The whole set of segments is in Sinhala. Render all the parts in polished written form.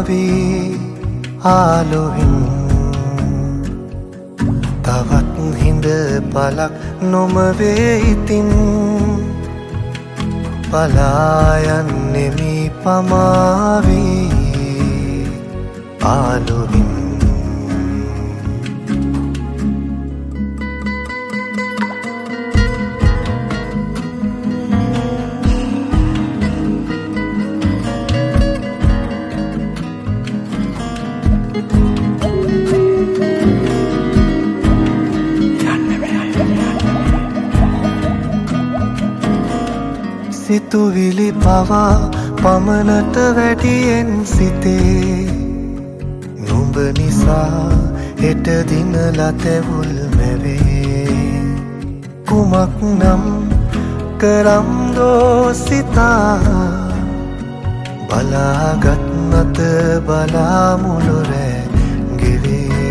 වී ආලොවින් තවත් හිඳ පලක් නොමවේ ඉතින් පලායන්නෙමි පමාවී ආලොවින් සිතුවිලි පවා පමණට වැඩියෙන් සිතේ නුඹ නිසා හෙට දින ලතැවුල් මැවේ කුමක් නම් කරම් දෝ සිතා බලාගත් නත බලාමුළු රැ ගෙවේ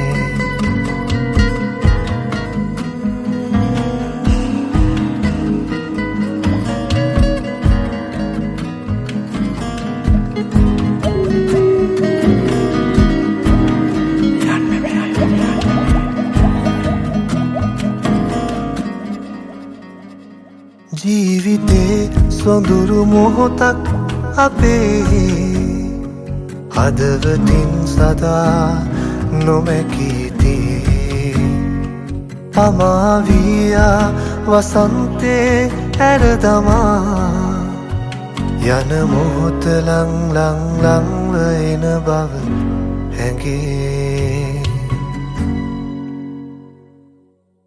ජීවිතේ සොඳුරු මොහොතක් අපේ හදවතින් සදා නොමැකීතියේ පමාවියා වසන්තේ ඇරදමා යන මොහොත ලං ලං ලංව එන බව හැඟේ